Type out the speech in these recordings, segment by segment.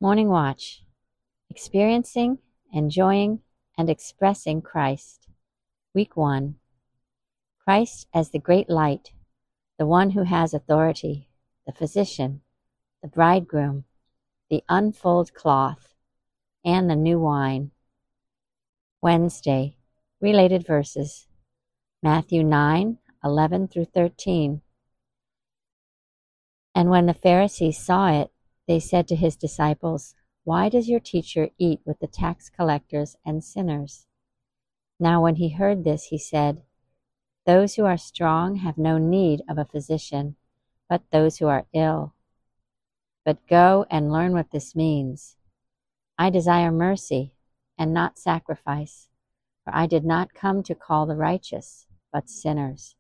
Morning Watch. Experiencing, enjoying, and expressing Christ. Week 1. Christ as the great light, the one who has authority, the physician, the bridegroom, the unfolded cloth, and the new wine. Wednesday. Related verses. Matthew 9:11 through 13. And when the Pharisees saw it, they said to his disciples, "Why does your teacher eat with the tax collectors and sinners?" Now when he heard this, he said, "Those who are strong have no need of a physician, but those who are ill. But go and learn what this means. I desire mercy and not sacrifice, for I did not come to call the righteous, but sinners."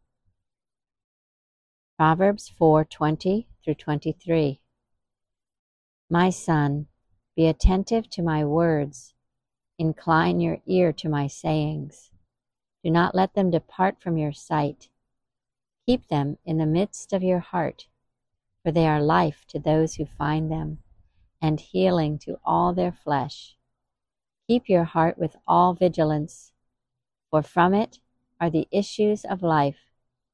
Proverbs 4:20 through 23. My son, be attentive to my words. Incline your ear to my sayings. Do not let them depart from your sight. Keep them in the midst of your heart, for they are life to those who find them, and healing to all their flesh. Keep your heart with all vigilance, for from it are the issues of life.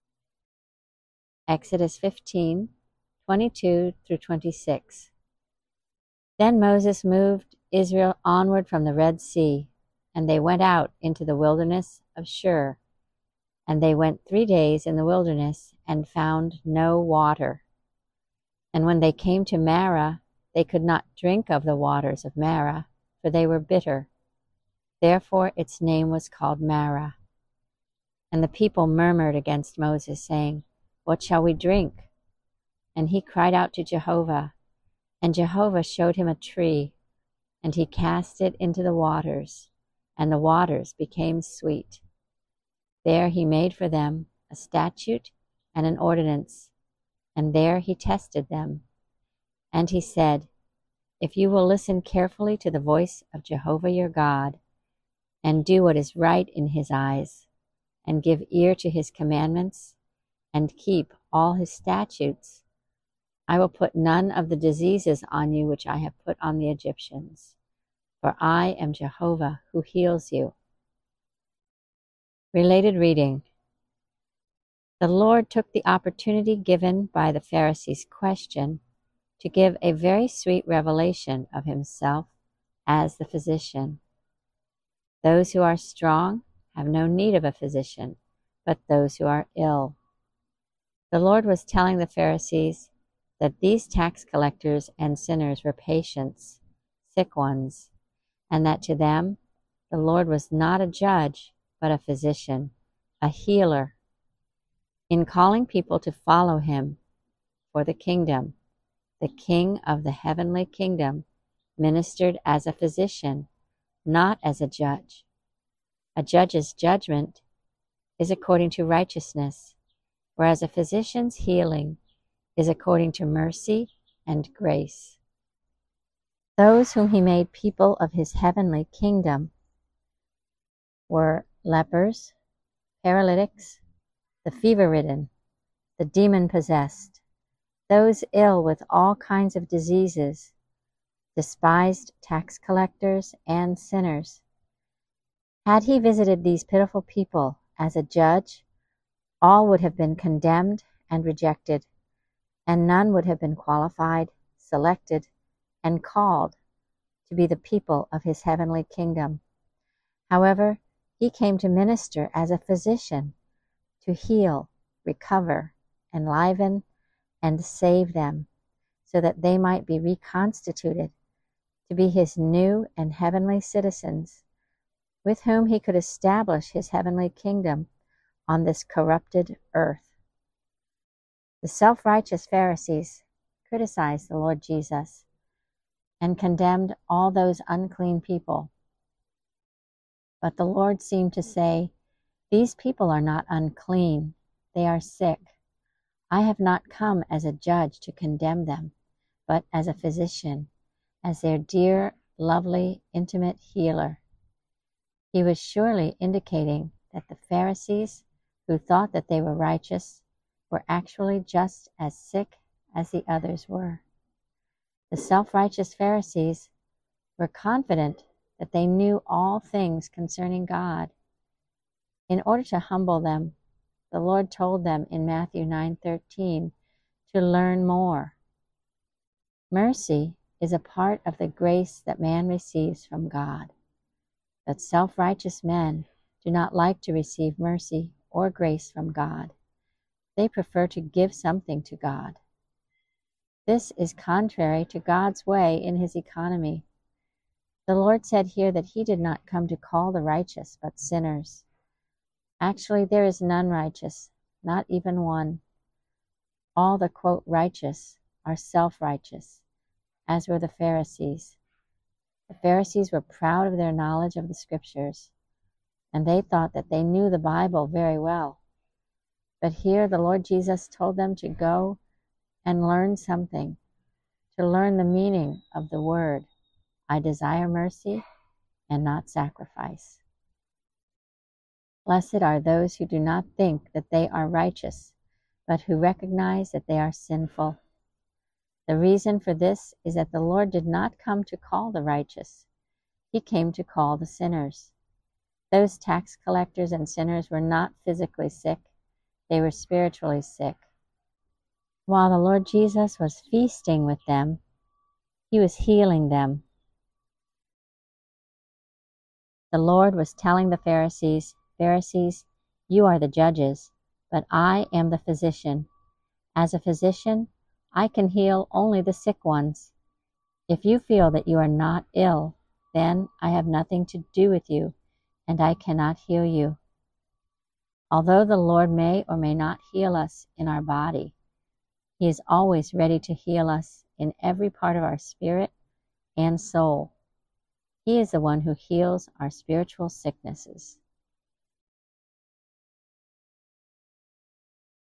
Exodus 15:22 through 26. Then Moses moved Israel onward from the Red Sea, and they went out into the wilderness of Shur. And they went 3 days in the wilderness and found no water. And when they came to Marah, they could not drink of the waters of Marah, for they were bitter. Therefore its name was called Marah. And the people murmured against Moses, saying, "What shall we drink?" And he cried out to Jehovah, and Jehovah showed him a tree, and he cast it into the waters, and the waters became sweet. There he made for them a statute and an ordinance, and there he tested them. And he said, "If you will listen carefully to the voice of Jehovah your God, and do what is right in his eyes, and give ear to his commandments, and keep all his statutes, I will put none of the diseases on you which I have put on the Egyptians, for I am Jehovah who heals you." Related reading. The Lord took the opportunity given by the Pharisees' question to give a very sweet revelation of himself as the physician. Those who are strong have no need of a physician, but those who are ill. The Lord was telling the Pharisees that these tax collectors and sinners were patients, sick ones, and that to them the Lord was not a judge, but a physician, a healer. In calling people to follow him for the kingdom, the King of the heavenly kingdom ministered as a physician, not as a judge. A judge's judgment is according to righteousness, whereas a physician's healing is according to mercy and grace. Those whom he made people of his heavenly kingdom were lepers, paralytics, the fever-ridden, the demon-possessed, those ill with all kinds of diseases, despised tax collectors, and sinners. Had he visited these pitiful people as a judge, all would have been condemned and rejected, and none would have been qualified, selected, and called to be the people of his heavenly kingdom. However, he came to minister as a physician, to heal, recover, enliven, and save them, so that they might be reconstituted to be his new and heavenly citizens, with whom he could establish his heavenly kingdom on this corrupted earth. The self-righteous Pharisees criticized the Lord Jesus and condemned all those unclean people. But the Lord seemed to say, "These people are not unclean, they are sick. I have not come as a judge to condemn them, but as a physician, as their dear, lovely, intimate healer." He was surely indicating that the Pharisees, who thought that they were righteous, were actually just as sick as the others were. The self-righteous Pharisees were confident that they knew all things concerning God. In order to humble them, the Lord told them in Matthew 9:13 to learn more. Mercy is a part of the grace that man receives from God. But self-righteous men do not like to receive mercy or grace from God. They prefer to give something to God. This is contrary to God's way in his economy. The Lord said here that he did not come to call the righteous, but sinners. Actually, there is none righteous, not even one. All the, quote, righteous are self-righteous, as were the Pharisees. The Pharisees were proud of their knowledge of the Scriptures, and they thought that they knew the Bible very well. But here the Lord Jesus told them to go and learn something, to learn the meaning of the word, I desire mercy and not sacrifice. Blessed are those who do not think that they are righteous, but who recognize that they are sinful. The reason for this is that the Lord did not come to call the righteous. He came to call the sinners. Those tax collectors and sinners were not physically sick. They were spiritually sick. While the Lord Jesus was feasting with them, he was healing them. The Lord was telling the Pharisees, Pharisees, you are the judges, but I am the physician. As a physician, I can heal only the sick ones. If you feel that you are not ill, then I have nothing to do with you, and I cannot heal you. Although the Lord may or may not heal us in our body, he is always ready to heal us in every part of our spirit and soul. He is the one who heals our spiritual sicknesses.